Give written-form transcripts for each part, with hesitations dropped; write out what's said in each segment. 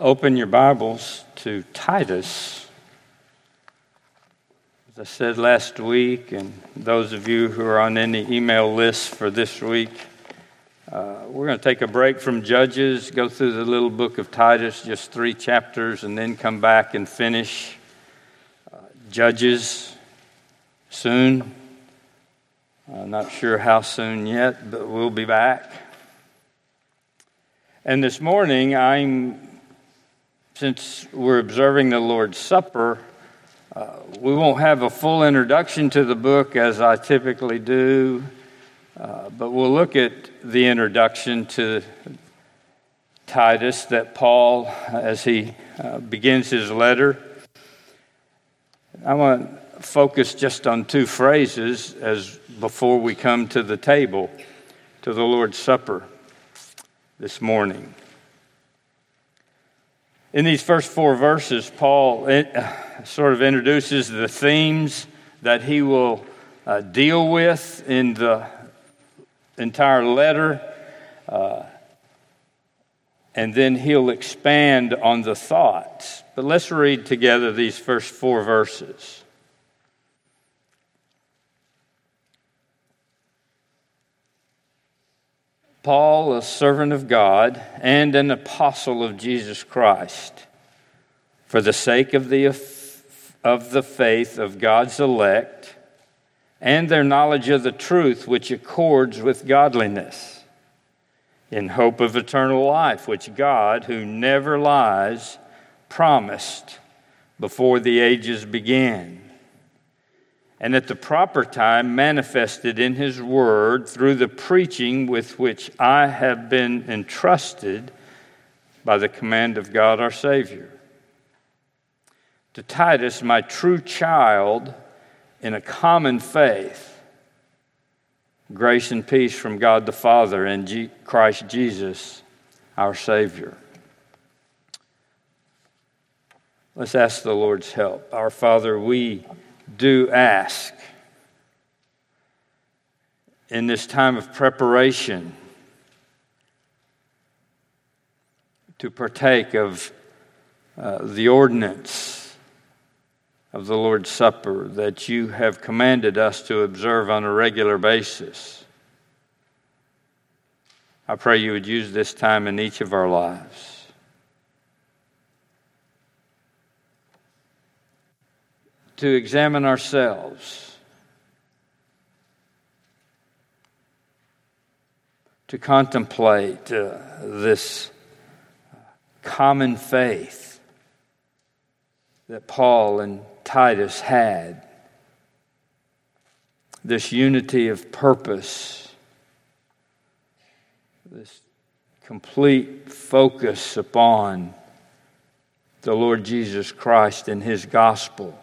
Open your Bibles to Titus. As I said last week, and those of you who are on any email lists for this week, we're going to take a break from Judges, go through the little book of Titus, just 3 chapters, and then come back and finish Judges soon. Not sure how soon yet, but we'll be back. And this morning, since we're observing the Lord's Supper, we won't have a full introduction to the book as I typically do, but we'll look at the introduction to Titus that Paul, as he begins his letter. I want to focus just on 2 phrases as before we come to the table, to the Lord's Supper this morning. In these first 4 verses, Paul sort of introduces the themes that he will deal with in the entire letter, and then he'll expand on the thoughts. But let's read together these first 4 verses. Paul, a servant of God and an apostle of Jesus Christ, for the sake of the faith of God's elect and their knowledge of the truth which accords with godliness, in hope of eternal life, which God, who never lies, promised before the ages began, and at the proper time manifested in his word through the preaching with which I have been entrusted by the command of God our Savior. To Titus, my true child in a common faith, grace and peace from God the Father and Christ Jesus our Savior. Let's ask the Lord's help. Our Father, we do ask in this time of preparation to partake of the ordinance of the Lord's Supper that you have commanded us to observe on a regular basis. I pray you would use this time in each of our lives to examine ourselves, to contemplate this common faith that Paul and Titus had, this unity of purpose, this complete focus upon the Lord Jesus Christ and his gospel.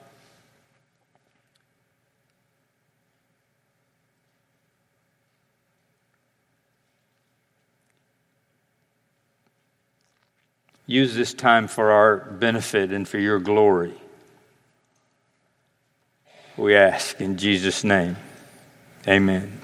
Use this time for our benefit and for your glory. We ask in Jesus' name. Amen.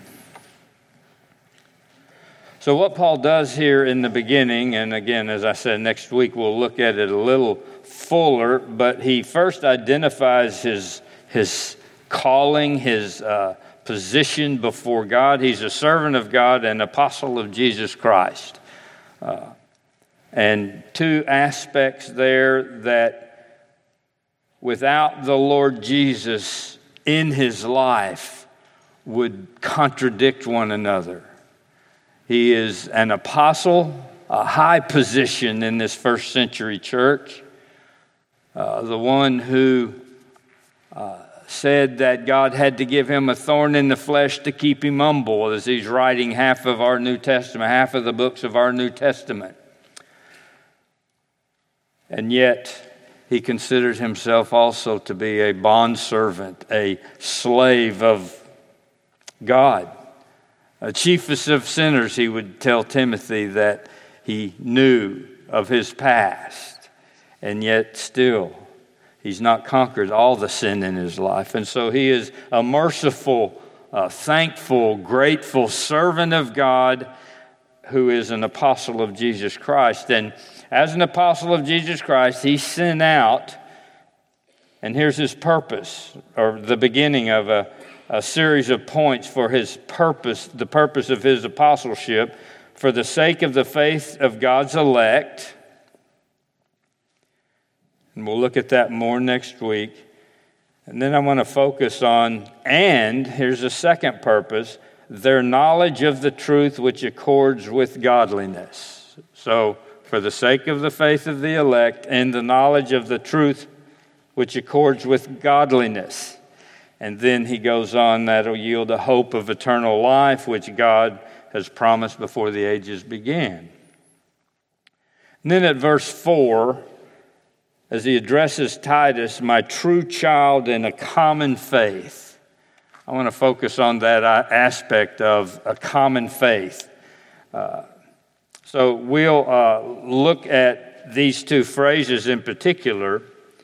So what Paul does here in the beginning, and again, as I said, next week we'll look at it a little fuller, but he first identifies his calling, his position before God. He's a servant of God and apostle of Jesus Christ. And 2 aspects there that without the Lord Jesus in his life would contradict one another. He is an apostle, a high position in this first century church, the one who said that God had to give him a thorn in the flesh to keep him humble as he's writing half of our New Testament, half of the books of our New Testament. And yet, he considers himself also to be a bondservant, a slave of God. A chiefest of sinners, he would tell Timothy that he knew of his past. And yet still, he's not conquered all the sin in his life. And so he is a merciful, thankful, grateful servant of God who is an apostle of Jesus Christ. And as an apostle of Jesus Christ, he sent out, and here's his purpose, or the beginning of a series of points for his purpose, the purpose of his apostleship, for the sake of the faith of God's elect. And we'll look at that more next week. And then I want to focus on, and here's a second purpose, their knowledge of the truth which accords with godliness. So, for the sake of the faith of the elect and the knowledge of the truth which accords with godliness. And then he goes on, that'll yield a hope of eternal life, which God has promised before the ages began. And then at verse 4, as he addresses Titus, my true child in a common faith. I want to focus on that aspect of a common faith. So we'll look at these two phrases in particular.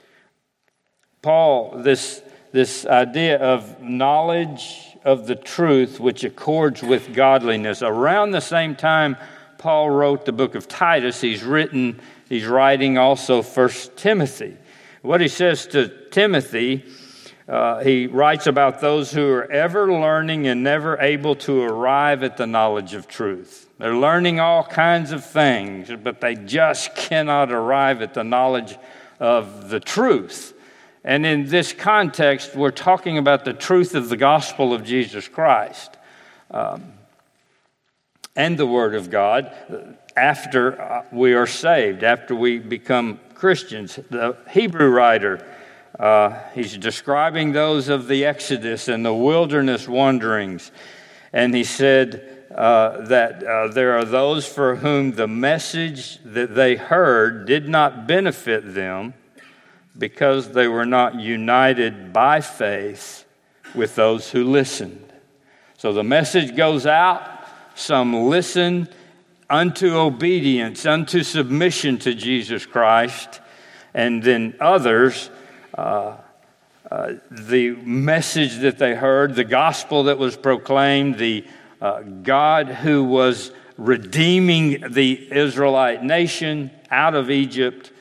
Paul, this idea of knowledge of the truth which accords with godliness. Around the same time Paul wrote the book of Titus, he's writing also 1 Timothy. What he says to Timothy, he writes about those who are ever learning and never able to arrive at the knowledge of truth. They're learning all kinds of things, but they just cannot arrive at the knowledge of the truth. And in this context, we're talking about the truth of the gospel of Jesus Christ and the Word of God after we are saved, after we become Christians. The Hebrew writer, he's describing those of the Exodus and the wilderness wanderings. And he said that there are those for whom the message that they heard did not benefit them, because they were not united by faith with those who listened. So the message goes out, some listen unto obedience, unto submission to Jesus Christ, and then others, the message that they heard, the gospel that was proclaimed, the God who was redeeming the Israelite nation out of Egypt,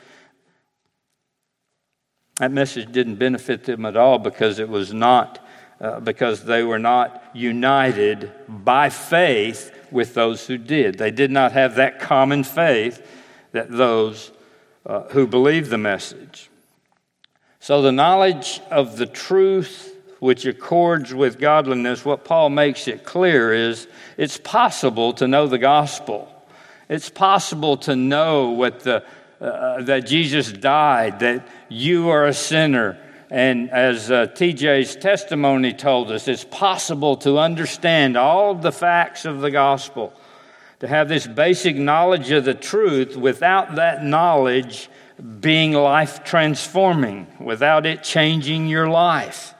that message didn't benefit them at all because it was not, because they were not united by faith with those who did. They did not have that common faith that those who believed the message. So the knowledge of the truth which accords with godliness, what Paul makes it clear is it's possible to know the gospel. It's possible to know what that Jesus died, that you are a sinner. And as TJ's testimony told us, it's possible to understand all the facts of the gospel, to have this basic knowledge of the truth without that knowledge being life transforming, without it changing your life.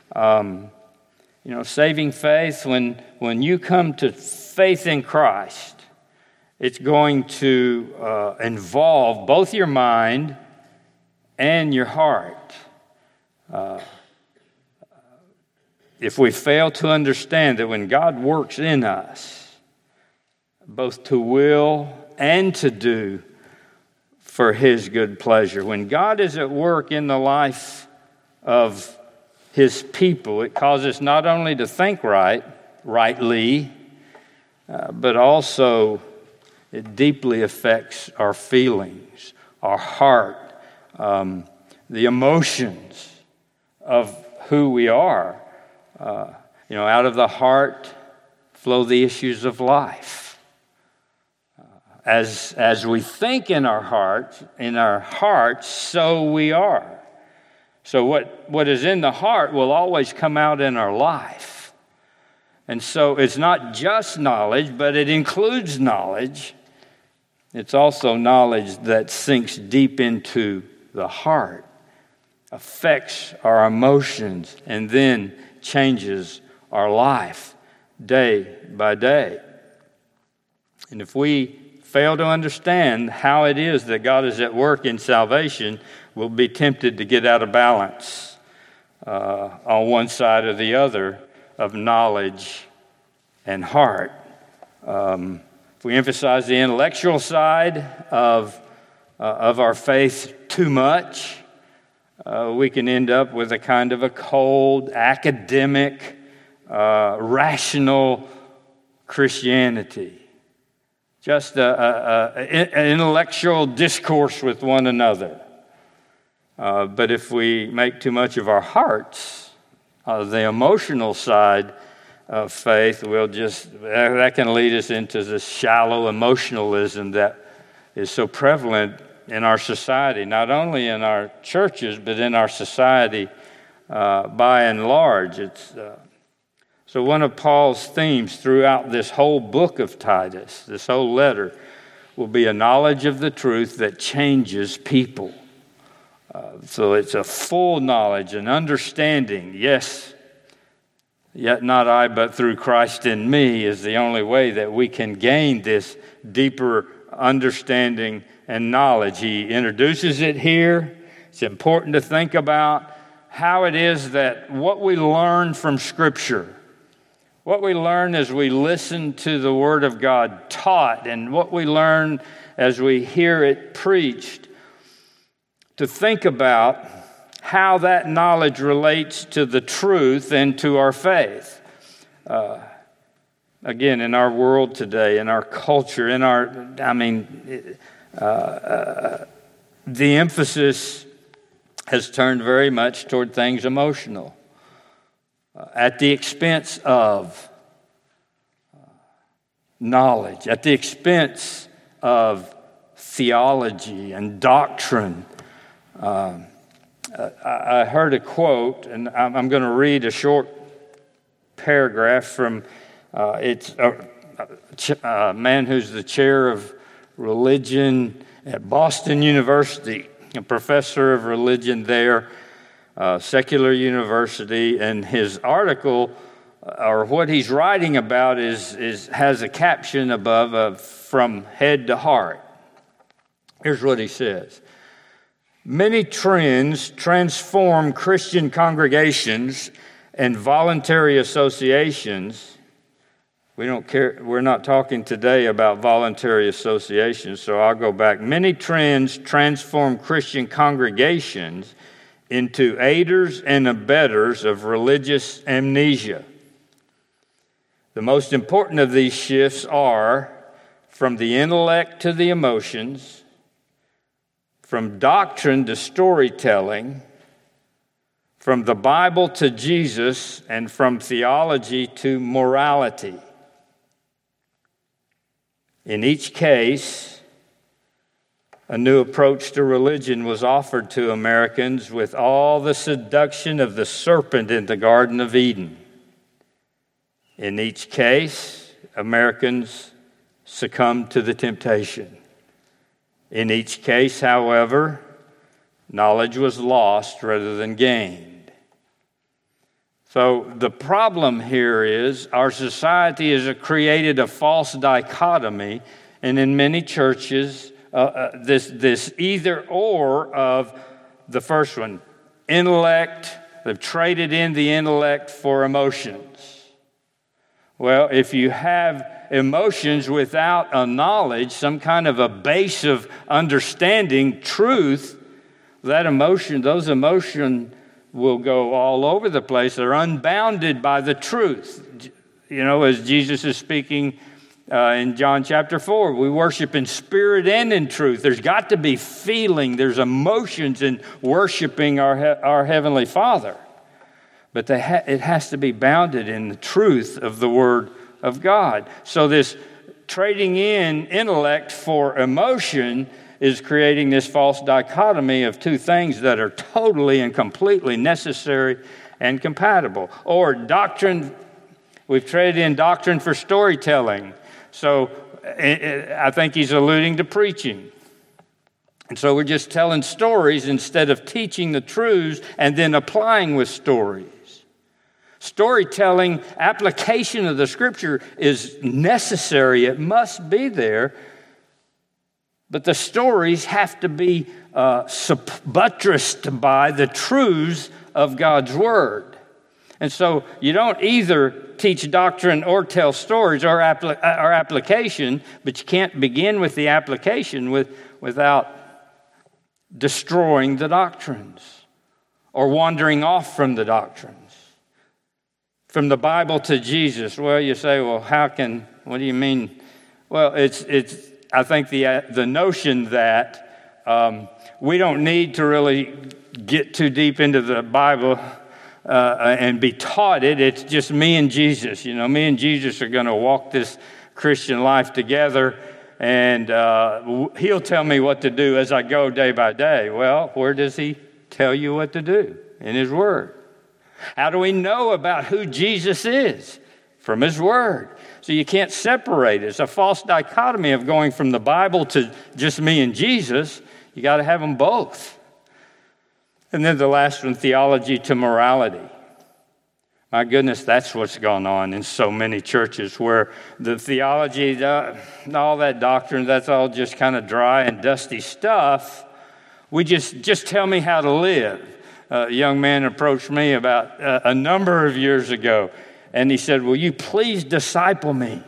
Saving faith, when you come to faith in Christ, it's going to involve both your mind and your heart. If we fail to understand that when God works in us, both to will and to do for His good pleasure, when God is at work in the life of His people, it causes not only to think rightly, but also it deeply affects our feelings, our heart, the emotions of who we are. Out of the heart flow the issues of life. As we think in our hearts, so we are. So what is in the heart will always come out in our life. And so it's not just knowledge, but it includes knowledge. It's also knowledge that sinks deep into the heart, affects our emotions, and then changes our life day by day. And if we fail to understand how it is that God is at work in salvation, we'll be tempted to get out of balance on one side or the other of knowledge and heart. If we emphasize the intellectual side of our faith too much, we can end up with a kind of a cold, academic, rational Christianity. Just an intellectual discourse with one another. But if we make too much of our hearts, the emotional side of faith, that can lead us into this shallow emotionalism that is so prevalent in our society, not only in our churches, but in our society by and large. So one of Paul's themes throughout this whole book of Titus, this whole letter, will be a knowledge of the truth that changes people. So it's a full knowledge and understanding. Yes, yet not I, but through Christ in me is the only way that we can gain this deeper understanding and knowledge. He introduces it here. It's important to think about how it is that what we learn from Scripture, what we learn as we listen to the Word of God taught, and what we learn as we hear it preached, to think about how that knowledge relates to the truth and to our faith. Again, in our world today, in our culture, the emphasis has turned very much toward things emotional, at the expense of knowledge, at the expense of theology and doctrine. I heard a quote, and I'm going to read a short paragraph from it's a man who's the chair of religion at Boston University, a professor of religion there, secular university, and his article, or what he's writing about, has a caption above of "From Head to Heart." Here's what he says. Many trends transform Christian congregations and voluntary associations. We don't care. We're not talking today about voluntary associations, so I'll go back. Many trends transform Christian congregations into aiders and abettors of religious amnesia. The most important of these shifts are from the intellect to the emotions, from doctrine to storytelling, from the Bible to Jesus, and from theology to morality. In each case, a new approach to religion was offered to Americans with all the seduction of the serpent in the Garden of Eden. In each case, Americans succumbed to the temptation. In each case, however, knowledge was lost rather than gained. So the problem here is our society has created a false dichotomy, and in many churches, this either or of the first one, intellect. They've traded in the intellect for emotions. Well, if you have emotions without a knowledge, some kind of a base of understanding truth, those emotions will go all over the place. They're unbounded by the truth. You know, as Jesus is speaking in John chapter 4, we worship in spirit and in truth. There's got to be feeling. There's emotions in worshiping our Heavenly Father. But it has to be bounded in the truth of the Word of God. So this trading in intellect for emotion is creating this false dichotomy of two things that are totally and completely necessary and compatible. Or doctrine, we've traded in doctrine for storytelling. So I think he's alluding to preaching. And so we're just telling stories instead of teaching the truths and then applying with stories. Storytelling, application of the Scripture is necessary. It must be there. But the stories have to be buttressed by the truths of God's Word. And so you don't either teach doctrine or tell stories or application, but you can't begin with the application without destroying the doctrines or wandering off from the doctrines. From the Bible to Jesus. Well, you say, well, what do you mean? Well, it's. I think the notion that we don't need to really get too deep into the Bible and be taught it. It's just me and Jesus. Me and Jesus are going to walk this Christian life together, and He'll tell me what to do as I go day by day. Well, where does He tell you what to do? In His Word. How do we know about who Jesus is? From His Word. So you can't separate it. It's a false dichotomy of going from the Bible to just me and Jesus. You got to have them both. And then the last one, theology to morality. My goodness, that's what's gone on in so many churches where the theology, all that doctrine, that's all just kind of dry and dusty stuff. We just tell me how to live. A young man approached me about a number of years ago, and he said, will you please disciple me?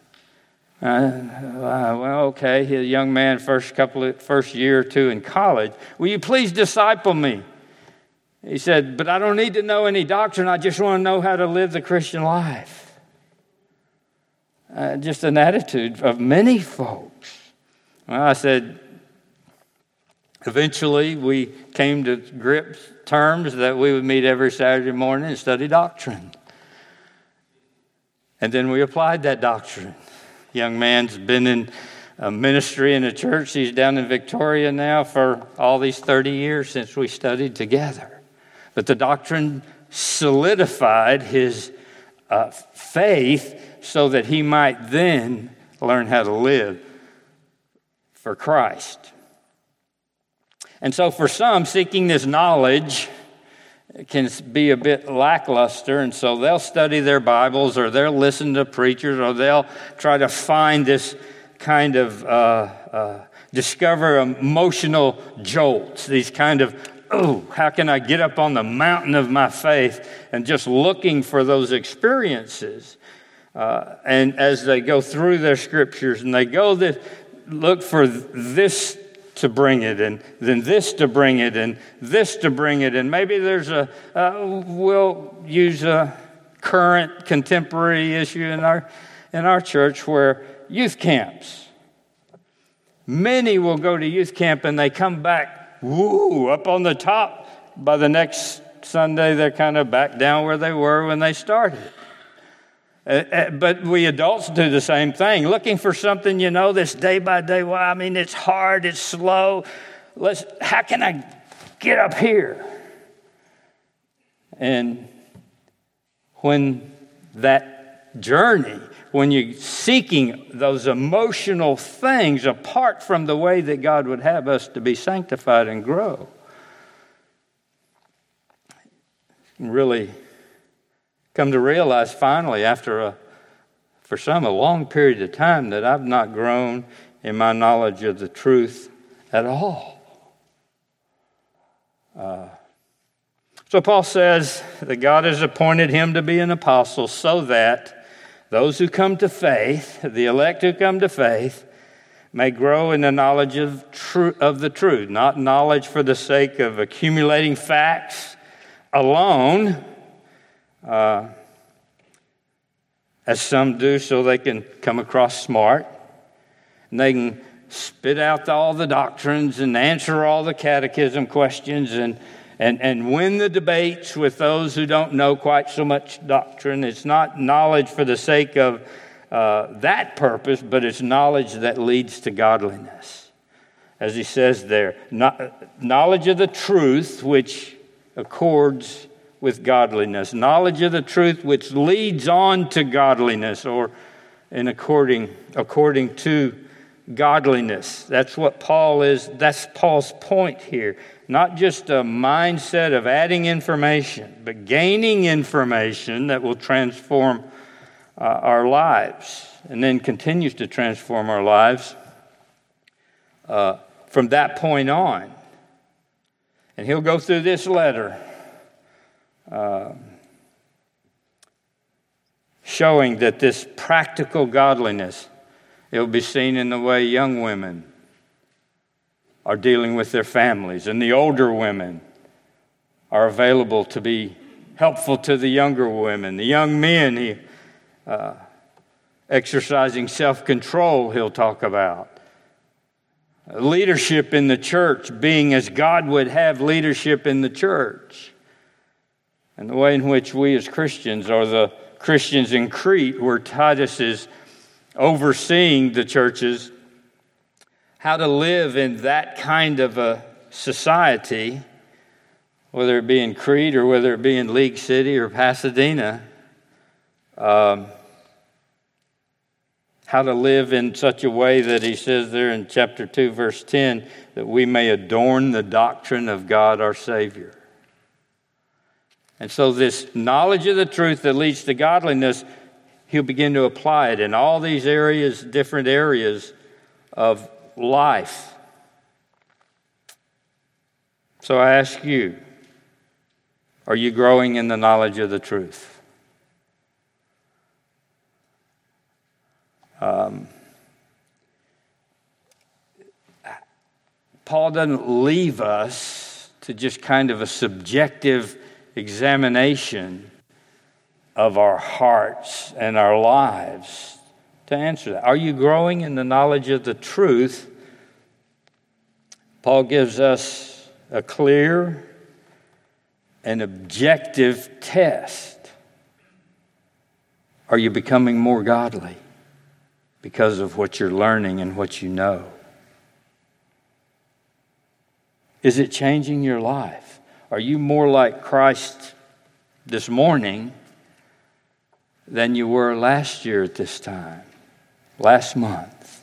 Well, okay. He's a young man, first year or two in college. Will you please disciple me? He said, but I don't need to know any doctrine. I just want to know how to live the Christian life. Just an attitude of many folks. Well, I said, eventually we came to terms that we would meet every Saturday morning and study doctrine. And then we applied that doctrine. Young man's been in a ministry in a church. He's down in Victoria now for all these 30 years since we studied together. But the doctrine solidified his faith so that he might then learn how to live for Christ. And so for some, seeking this knowledge can be a bit lackluster, and so they'll study their Bibles, or they'll listen to preachers, or they'll try to find this kind of discover emotional jolts, these kind of, how can I get up on the mountain of my faith, and just looking for those experiences. And as they go through their scriptures, and they look for this to bring it, and then this to bring it, and this to bring it, and maybe there's we'll use a current contemporary issue in our church where youth camps. Many will go to youth camp and they come back, up on the top. By the next Sunday, they're kind of back down where they were when they started. But we adults do the same thing, looking for something, this day by day. Well, it's hard, it's slow. How can I get up here? And when that journey, when you're seeking those emotional things apart from the way that God would have us to be sanctified and grow, really come to realize finally after for some a long period of time that I've not grown in my knowledge of the truth at all. So Paul says that God has appointed him to be an apostle so that those who come to faith, the elect who come to faith, may grow in the knowledge of the truth, not knowledge for the sake of accumulating facts alone, as some do so they can come across smart, and they can spit out all the doctrines and answer all the catechism questions and win the debates with those who don't know quite so much doctrine. It's not knowledge for the sake of that purpose, but it's knowledge that leads to godliness. As he says there, knowledge of the truth which accords with godliness. Knowledge of the truth which leads on to godliness, or according to godliness. That's what Paul is. That's Paul's point here. Not just a mindset of adding information, but gaining information that will transform our lives, and then continues to transform our lives from that point on. And he'll go through this letter showing that this practical godliness, it will be seen in the way young women are dealing with their families, and the older women are available to be helpful to the younger women. The young men, exercising self-control, he'll talk about. Leadership in the church, being as God would have leadership in the church. And the way in which we as Christians, or the Christians in Crete, where Titus is overseeing the churches, how to live in that kind of a society, whether it be in Crete or whether it be in League City or Pasadena, how to live in such a way that he says there in chapter 2, verse 10, that we may adorn the doctrine of God our Savior. And so this knowledge of the truth that leads to godliness, he'll begin to apply it in all these areas, different areas of life. So I ask you, are you growing in the knowledge of the truth? Paul doesn't leave us to just kind of a subjective examination of our hearts and our lives to answer that. Are you growing in the knowledge of the truth? Paul gives us a clear and objective test. Are you becoming more godly because of what you're learning and what you know? Is it changing your life? Are you more like Christ this morning than you were last year at this time, last month?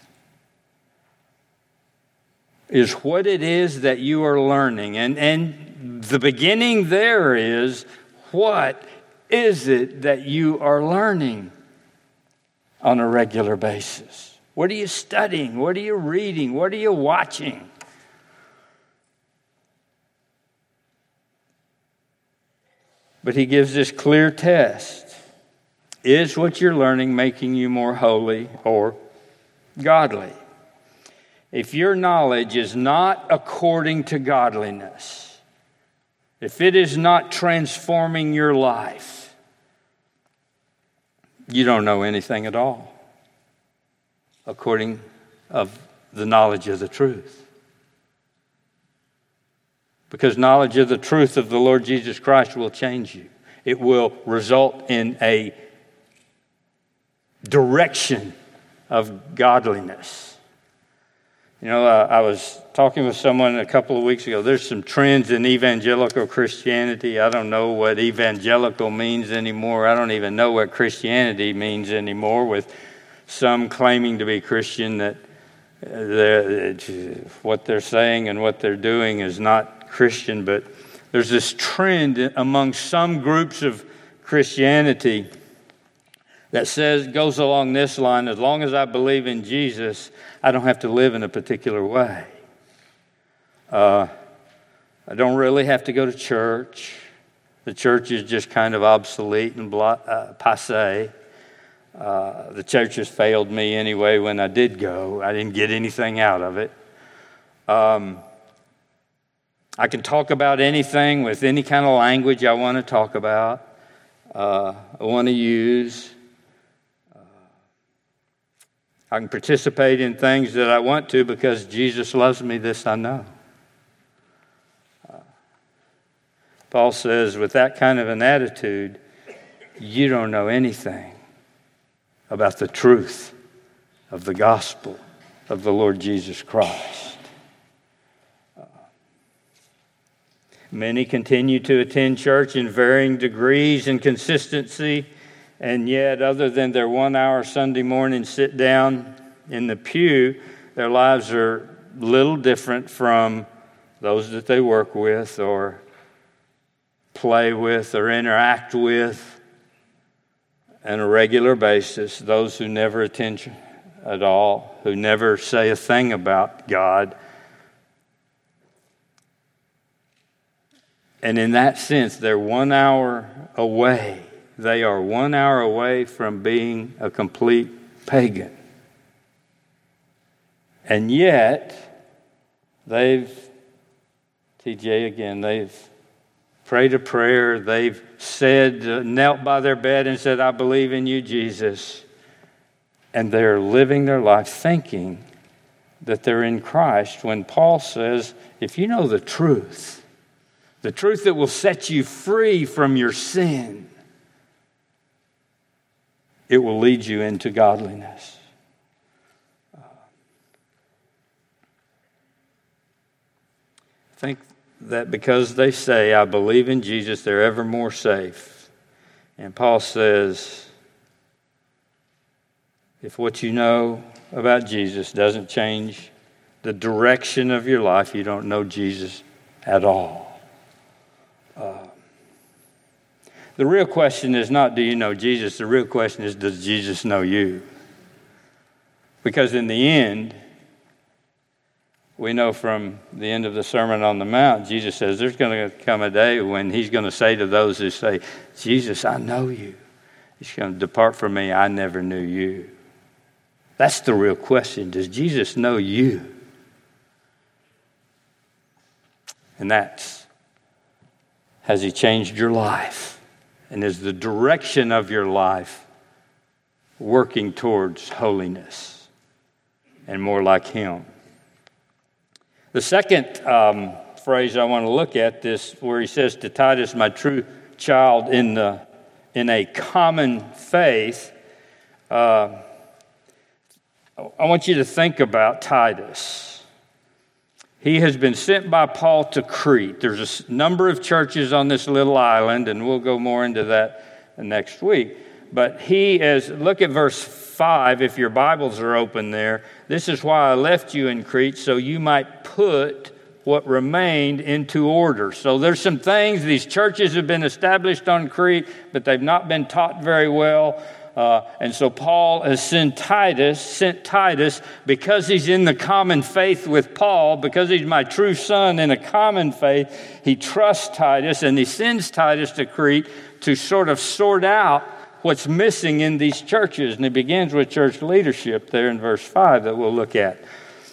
Is what it is that you are learning. And the beginning there is, what is it that you are learning on a regular basis? What are you studying? What are you reading? What are you watching? But he gives this clear test. Is what you're learning making you more holy or godly? If your knowledge is not according to godliness, if it is not transforming your life, you don't know anything at all according of the knowledge of the truth. Because knowledge of the truth of the Lord Jesus Christ will change you. It will result in a direction of godliness. You know, I was talking with someone a couple of weeks ago. There's some trends in evangelical Christianity. I don't know what evangelical means anymore. I don't even know what Christianity means anymore, with some claiming to be Christian that what they're saying and what they're doing is not Christian. But there's this trend among some groups of Christianity that goes along this line: as long as I believe in Jesus, I don't have to live in a particular way. I don't really have to go to church. The church is just kind of obsolete and passé. The church has failed me anyway. When I did go, I didn't get anything out of it. I can talk about anything with any kind of language I want to talk about, I want to use. I can participate in things that I want to because Jesus loves me, this I know. Paul says, with that kind of an attitude, you don't know anything about the truth of the gospel of the Lord Jesus Christ. Many continue to attend church in varying degrees and consistency, and yet, other than their 1 hour Sunday morning sit down in the pew, their lives are little different from those that they work with or play with or interact with on a regular basis. Those who never attend at all, who never say a thing about God. And in that sense, they're 1 hour away. they are 1 hour away from being a complete pagan. And yet, they've prayed a prayer, they've said, knelt by their bed and said, I believe in you, Jesus. And they're living their life thinking that they're in Christ, when Paul says, if you know the truth that will set you free from your sin, it will lead you into godliness. I think that because they say, I believe in Jesus, they're ever more safe. And Paul says, if what you know about Jesus doesn't change the direction of your life, you don't know Jesus at all. The real question is not, do you know Jesus? The real question is, does Jesus know you? Because in the end, we know from the end of the Sermon on the Mount, Jesus says there's going to come a day when he's going to say to those who say, Jesus, I know you. He's going to depart from me, I never knew you. That's the real question. Does Jesus know you? And that's, has he changed your life? And is the direction of your life working towards holiness and more like him? The second phrase I want to look at, this where he says to Titus, my true child in a common faith, I want you to think about Titus. He has been sent by Paul to Crete. There's a number of churches on this little island, and we'll go more into that next week. But look at verse 5, if your Bibles are open there. This is why I left you in Crete, so you might put what remained into order. So there's some things, these churches have been established on Crete, but they've not been taught very well. And so Paul has sent Titus because he's in the common faith with Paul, because he's my true son in a common faith. He trusts Titus, and he sends Titus to Crete to sort of sort out what's missing in these churches. And it begins with church leadership there in verse 5 that we'll look at.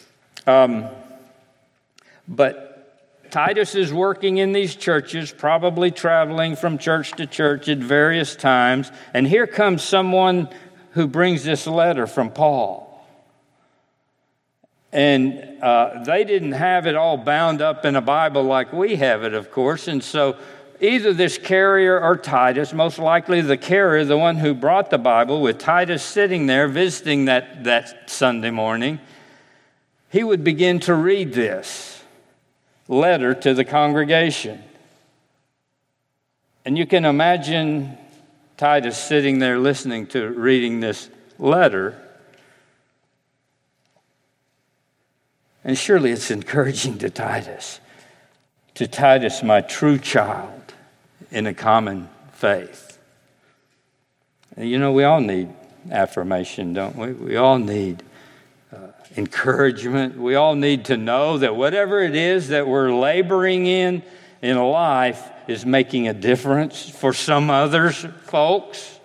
But Titus is working in these churches, probably traveling from church to church at various times. And here comes someone who brings this letter from Paul. And they didn't have it all bound up in a Bible like we have it, of course. And so either this carrier or Titus, most likely the carrier, the one who brought the Bible, with Titus sitting there visiting that Sunday morning, he would begin to read this letter to the congregation. And you can imagine Titus sitting there listening to reading this letter. And surely it's encouraging to Titus, my true child in a common faith. And you know, we all need affirmation, don't we? We all need encouragement. We all need to know that whatever it is that we're laboring in life is making a difference for some others, folks.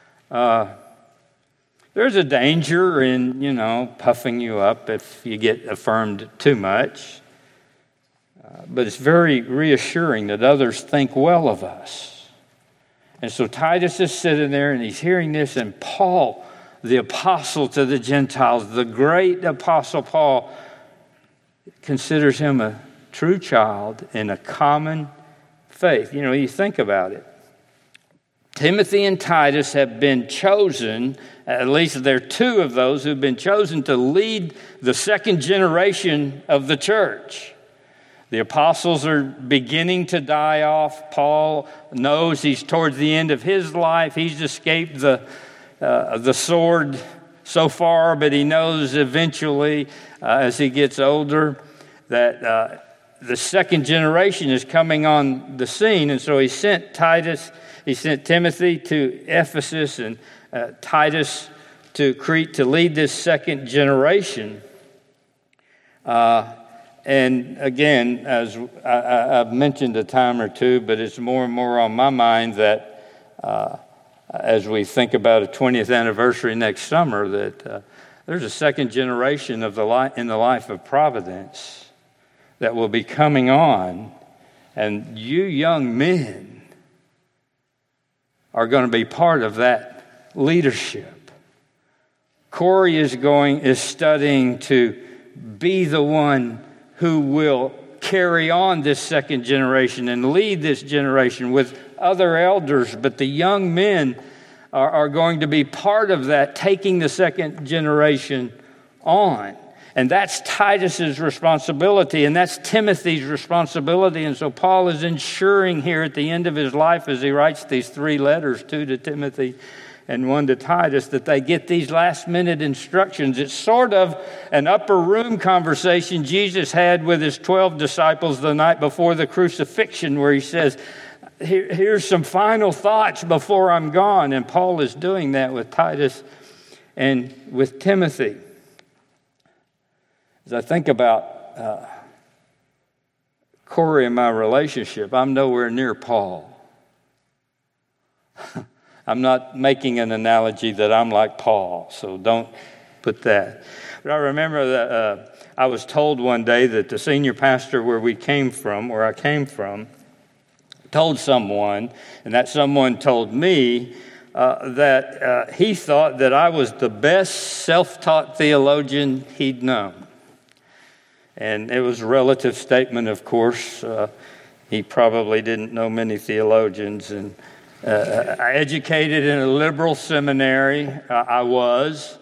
There's a danger in, puffing you up if you get affirmed too much. But it's very reassuring that others think well of us. And so Titus is sitting there and he's hearing this, and Paul, the apostle to the Gentiles, the great apostle Paul, considers him a true child in a common faith. You think about it. Timothy and Titus have been chosen, at least there are two of those who've been chosen to lead the second generation of the church. The apostles are beginning to die off. Paul knows he's towards the end of his life. He's escaped the sword so far, but he knows eventually, as he gets older, that the second generation is coming on the scene. And so he sent Timothy to Ephesus and Titus to Crete to lead this second generation. And again, as I've mentioned a time or two, but it's more and more on my mind that as we think about a 20th anniversary next summer, that there's a second generation in the life of Providence that will be coming on, and you young men are going to be part of that leadership. Corey is studying to be the one who will carry on this second generation and lead this generation with other elders, but the young men are going to be part of that, taking the second generation on. And that's Titus's responsibility, and that's Timothy's responsibility. And so Paul is ensuring here at the end of his life, as he writes these 3 letters, 2 to Timothy and 1 to Titus, that they get these last-minute instructions. It's sort of an upper room conversation Jesus had with his 12 disciples the night before the crucifixion, where he says, here's some final thoughts before I'm gone. And Paul is doing that with Titus and with Timothy. As I think about Corey and my relationship, I'm nowhere near Paul. I'm not making an analogy that I'm like Paul, so don't put that. But I remember that I was told one day that the senior pastor where I came from, told someone, and that someone told me that he thought that I was the best self-taught theologian he'd known. And it was a relative statement, of course. He probably didn't know many theologians. And I educated in a liberal seminary. I was.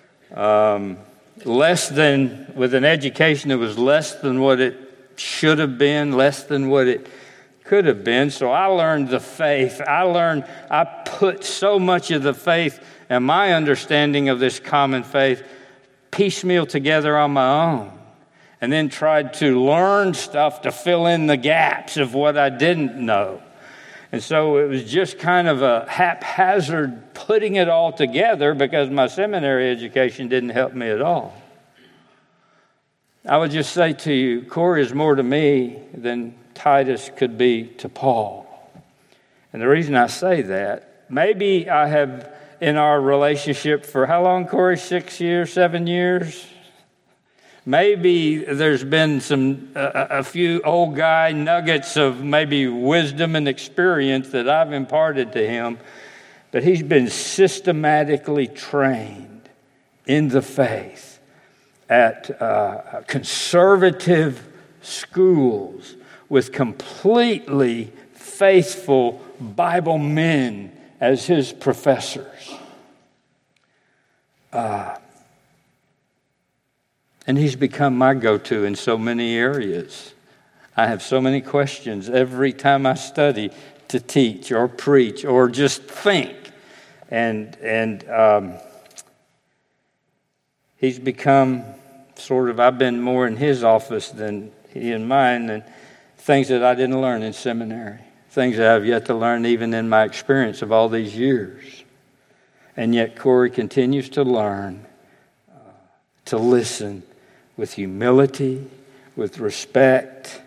With an education that was less than what it should have been, less than what it could have been. So I learned the faith. I put so much of the faith and my understanding of this common faith piecemeal together on my own, and then tried to learn stuff to fill in the gaps of what I didn't know. And so it was just kind of a haphazard putting it all together, because my seminary education didn't help me at all. I would just say to you, Corey is more to me than Titus could be to Paul. And the reason I say that, maybe I have in our relationship for how long, Corey? 6 years, 7 years? Maybe there's been a few old guy nuggets of maybe wisdom and experience that I've imparted to him, but he's been systematically trained in the faith at conservative schools with completely faithful Bible men as his professors. And he's become my go-to in so many areas. I have so many questions every time I study to teach or preach or just think. And he's become I've been more in his office than he in mine, and things that I didn't learn in seminary, things that I've yet to learn even in my experience of all these years. And yet Corey continues to learn, to listen with humility, with respect.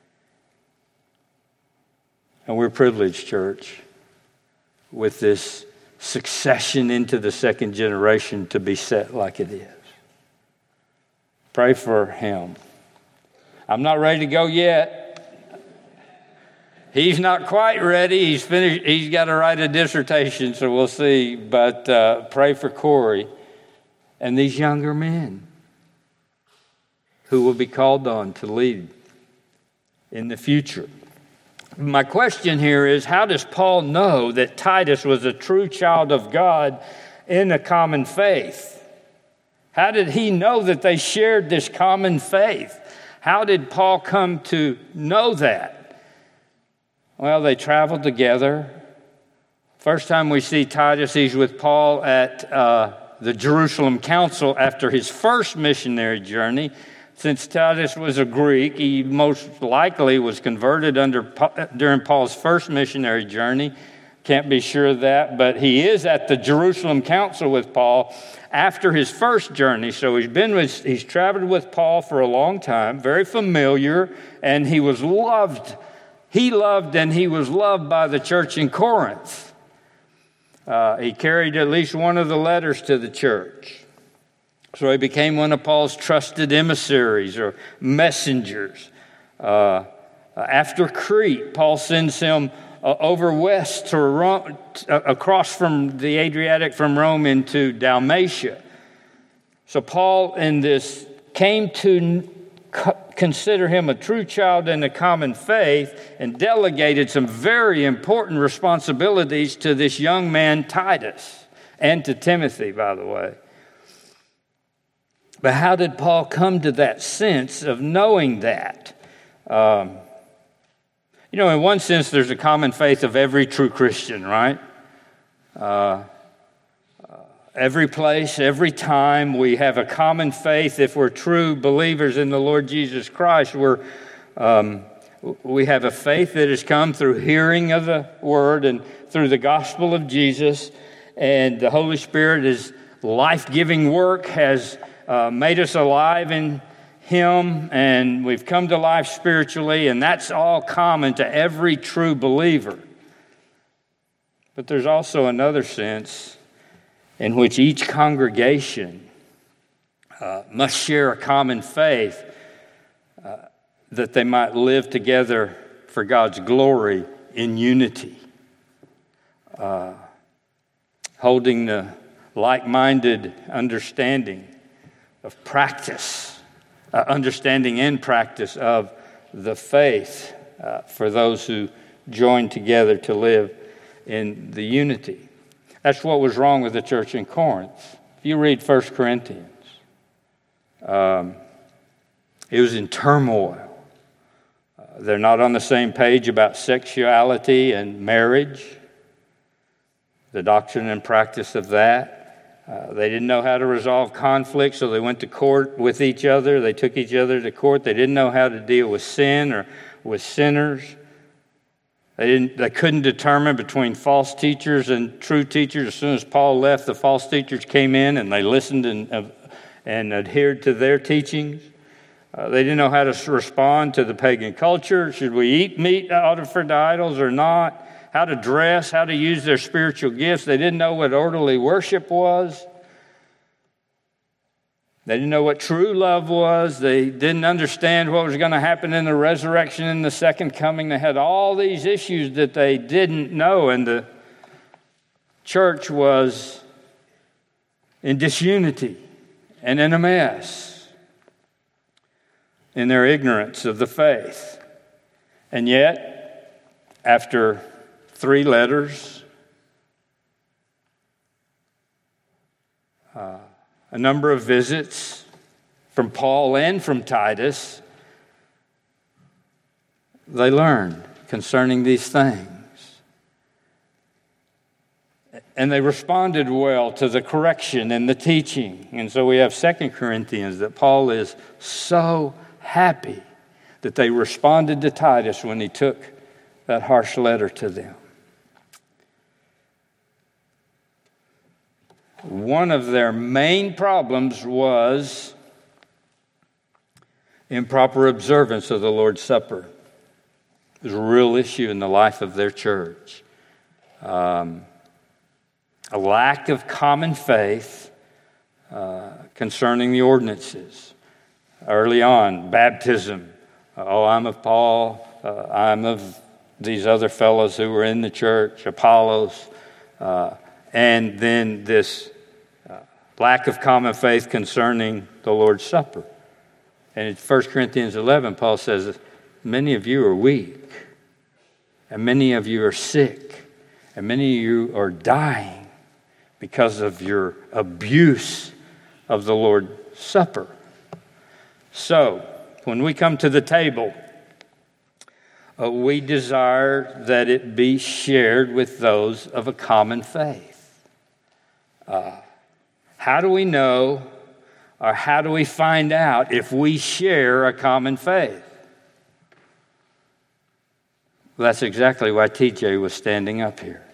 And we're privileged, church, with this succession into the second generation to be set like it is. Pray for him. I'm not ready to go yet. He's not quite ready. He's finished. He's got to write a dissertation, so we'll see. But pray for Corey and these younger men who will be called on to lead in the future. My question here is, how does Paul know that Titus was a true child of God in a common faith? How did he know that they shared this common faith? How did Paul come to know that? Well, they traveled together. First time we see Titus, he's with Paul at the Jerusalem Council after his first missionary journey. Since Titus was a Greek, he most likely was converted during Paul's first missionary journey. Can't be sure of that, but he is at the Jerusalem Council with Paul after his first journey. So he's traveled with Paul for a long time, very familiar, and he was loved. He loved and he was loved by the church in Corinth. He carried at least one of the letters to the church. So he became one of Paul's trusted emissaries or messengers. After Crete, Paul sends him over west to Rome, across from the Adriatic from Rome into Dalmatia. So Paul in this came to consider him a true child in the common faith and delegated some very important responsibilities to this young man Titus and to Timothy, by the way. But how did Paul come to that sense of knowing that? In one sense, there's a common faith of every true Christian, right? Every place, every time, we have a common faith. If we're true believers in the Lord Jesus Christ, we have a faith that has come through hearing of the Word and through the gospel of Jesus. And the Holy Spirit's life-giving work has made us alive in Him, and we've come to life spiritually, and that's all common to every true believer. But there's also another sense in which each congregation must share a common faith that they might live together for God's glory in unity, holding the like-minded understanding of practice, understanding and practice of the faith for those who join together to live in the unity. That's what was wrong with the church in Corinth. If you read 1 Corinthians, it was in turmoil. They're not on the same page about sexuality and marriage, the doctrine and practice of that. They didn't know how to resolve conflict, so they went to court with each other. They took each other to court. They didn't know how to deal with sin or with sinners. They couldn't determine between false teachers and true teachers. As soon as Paul left, the false teachers came in and they listened and adhered to their teachings. They didn't know how to respond to the pagan culture. Should we eat meat offered to idols or not? How to dress, how to use their spiritual gifts. They didn't know what orderly worship was. They didn't know what true love was. They didn't understand what was going to happen in the resurrection and the second coming. They had all these issues that they didn't know, and the church was in disunity and in a mess in their ignorance of the faith. And yet, after 3 letters, a number of visits from Paul and from Titus, they learned concerning these things. And they responded well to the correction and the teaching. And so we have 2 Corinthians that Paul is so happy that they responded to Titus when he took that harsh letter to them. One of their main problems was improper observance of the Lord's Supper. It was a real issue in the life of their church. A lack of common faith concerning the ordinances. Early on, baptism. I'm of Paul. I'm of these other fellows who were in the church, Apollos. And then this lack of common faith concerning the Lord's Supper. And in 1 Corinthians 11, Paul says, many of you are weak, and many of you are sick, and many of you are dying because of your abuse of the Lord's Supper. So, when we come to the table, we desire that it be shared with those of a common faith. How do we know, or how do we find out if we share a common faith? Well, that's exactly why TJ was standing up here,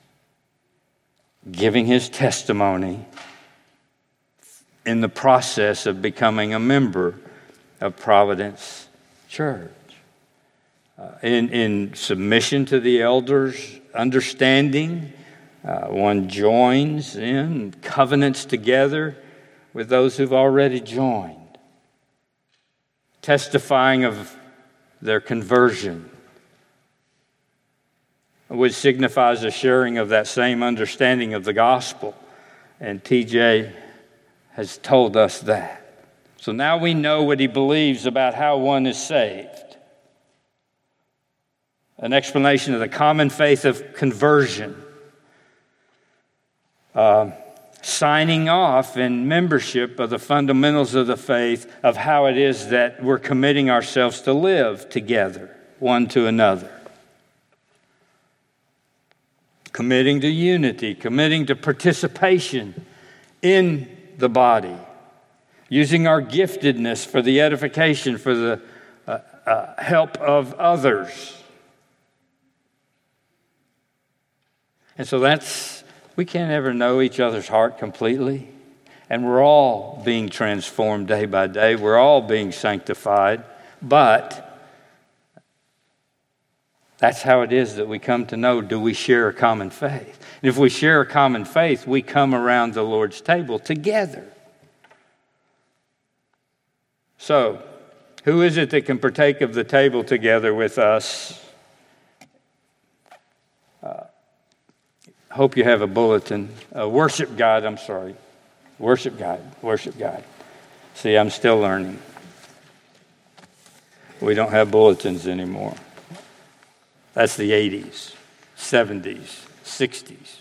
giving his testimony in the process of becoming a member of Providence Church. In submission to the elders, understanding One joins in, covenants together with those who've already joined, testifying of their conversion, which signifies a sharing of that same understanding of the gospel. And TJ has told us that. So now we know what he believes about how one is saved. An explanation of the common faith of conversion. Signing off in membership of the fundamentals of the faith of how it is that we're committing ourselves to live together, one to another. Committing to unity, committing to participation in the body, using our giftedness for the edification, for the help of others. And so we can't ever know each other's heart completely. And we're all being transformed day by day. We're all being sanctified. But that's how it is that we come to know, do we share a common faith? And if we share a common faith, we come around the Lord's table together. So, who is it that can partake of the table together with us? Hope you have a bulletin. Worship guide. Worship guide. See, I'm still learning. We don't have bulletins anymore. That's the 80s, 70s, 60s.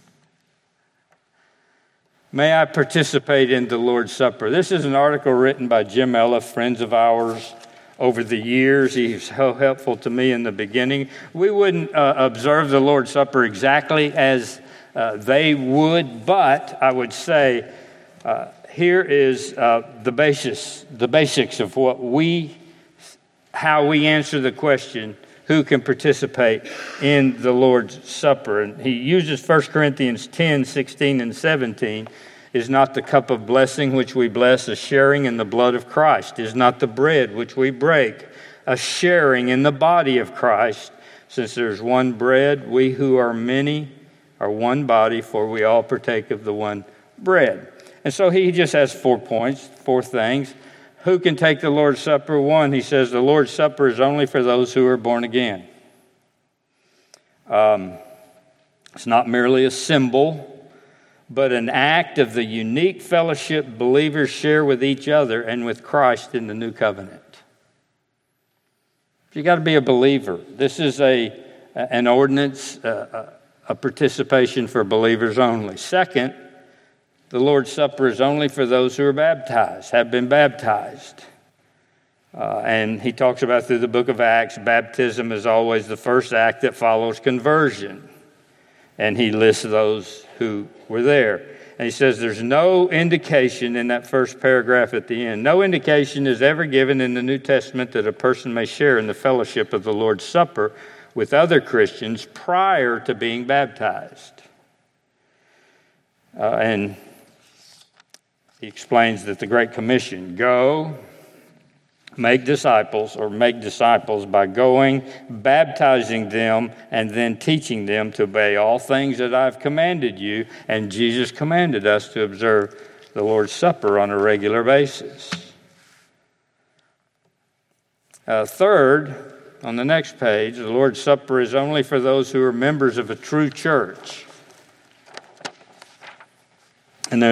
May I participate in the Lord's Supper? This is an article written by Jim Ella, friends of ours. Over the years, he's so helpful to me in the beginning. We wouldn't observe the Lord's Supper exactly as they would, but I would say here is the basics of how we answer the question, who can participate in the Lord's Supper. And he uses 1 Corinthians 10, 16, and 17. Is not the cup of blessing which we bless a sharing in the blood of Christ? Is not the bread which we break a sharing in the body of Christ? Since there's one bread, we who are many are one body, for we all partake of the one bread. And so he just has 4 points, 4 things. Who can take the Lord's Supper? 1, he says the Lord's Supper is only for those who are born again. It's not merely a symbol, but an act of the unique fellowship believers share with each other and with Christ in the new covenant. You got to be a believer. This is an ordinance, a participation for believers only. Second, the Lord's Supper is only for those who are baptized, have been baptized. And he talks about through the book of Acts, baptism is always the first act that follows conversion. And he lists those who were there. And he says there's no indication in that first paragraph at the end. No indication is ever given in the New Testament that a person may share in the fellowship of the Lord's Supper with other Christians prior to being baptized. And he explains that the Great Commission, go, make disciples by going, baptizing them, and then teaching them to obey all things that I've commanded you. And Jesus commanded us to observe the Lord's Supper on a regular basis. Third, on the next page, the Lord's Supper is only for those who are members of a true church. And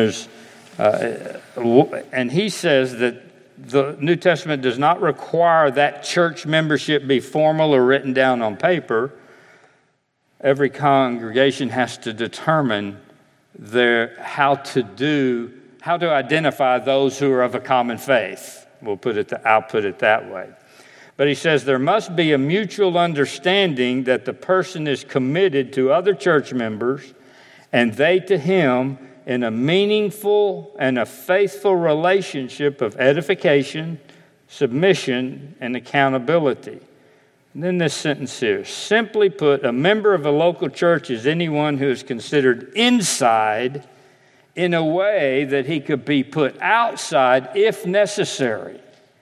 and he says that the New Testament does not require that church membership be formal or written down on paper. Every congregation has to determine how to identify those who are of a common faith. I'll put it that way. But he says there must be a mutual understanding that the person is committed to other church members and they to him in a meaningful and a faithful relationship of edification, submission, and accountability. And then this sentence here, simply put, a member of a local church is anyone who is considered inside in a way that he could be put outside if necessary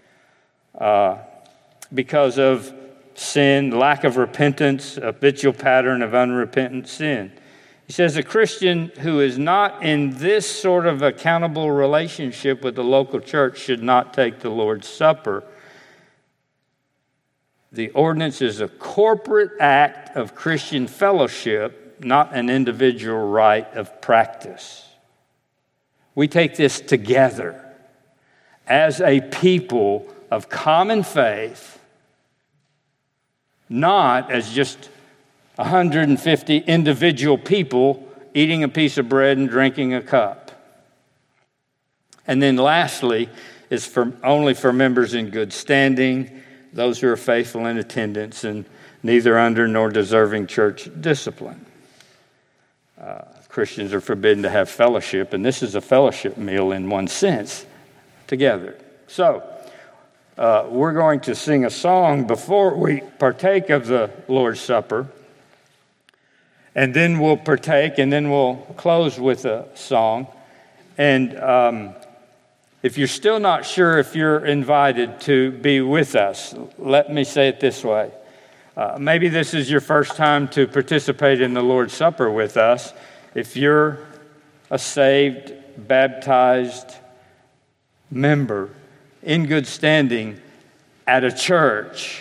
because of sin, lack of repentance, a habitual pattern of unrepentant sin. He says a Christian who is not in this sort of accountable relationship with the local church should not take the Lord's Supper. The ordinance is a corporate act of Christian fellowship, not an individual rite of practice. We take this together as a people of common faith, not as just 150 individual people eating a piece of bread and drinking a cup. And then lastly, is only for members in good standing, those who are faithful in attendance and neither under nor deserving church discipline. Christians are forbidden to have fellowship, and this is a fellowship meal in one sense, together. So, we're going to sing a song before we partake of the Lord's Supper, and then we'll partake, and then we'll close with a song. And if you're still not sure if you're invited to be with us, let me say it this way. Maybe this is your first time to participate in the Lord's Supper with us. If you're a saved, baptized member in good standing at a church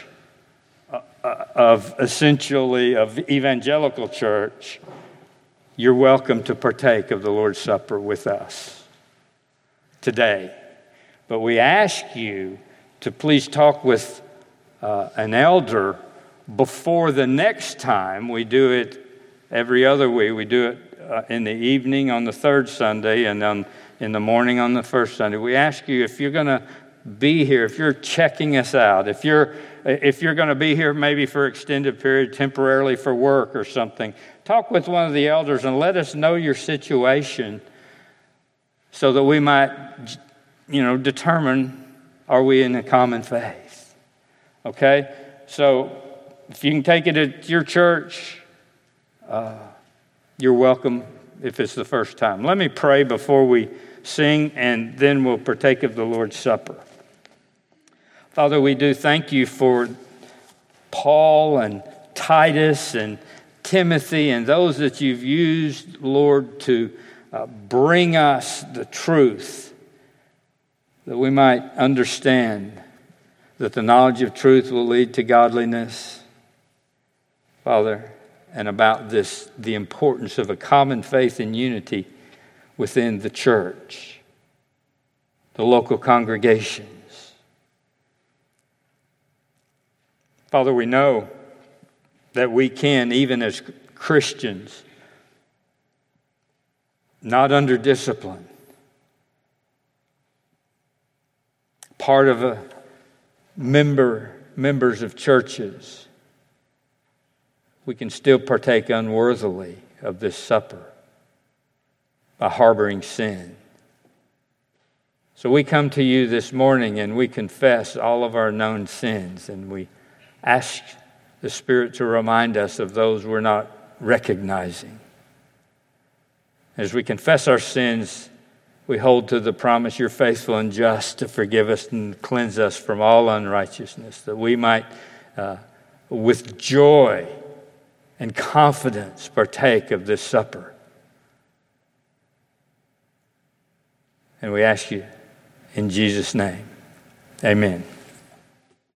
of evangelical church, you're welcome to partake of the Lord's Supper with us today. But we ask you to please talk with an elder before the next time. We do it every other week. We do it in the evening on the third Sunday and in the morning on the first Sunday. We ask you, if you're going to be here, if you're checking us out, if you're going to be here maybe for extended period, temporarily for work or something, talk with one of the elders and let us know your situation so that we might, determine, are we in a common faith? Okay? So if you can take it at your church, you're welcome if it's the first time. Let me pray before we sing, and then we'll partake of the Lord's Supper. Father, we do thank you for Paul and Titus and Timothy and those that you've used, Lord, to bring us the truth, that we might understand that the knowledge of truth will lead to godliness, Father, and about this, the importance of a common faith and unity within the church, the local congregations. Father, we know that we can, even as Christians, not under discipline, part of members of churches, we can still partake unworthily of this supper by harboring sin. So we come to you this morning and we confess all of our known sins, and we ask the Spirit to remind us of those we're not recognizing. As we confess our sins, we hold to the promise, you're faithful and just to forgive us and cleanse us from all unrighteousness, that we might, with joy and confidence, partake of this supper. And we ask you in Jesus' name, amen.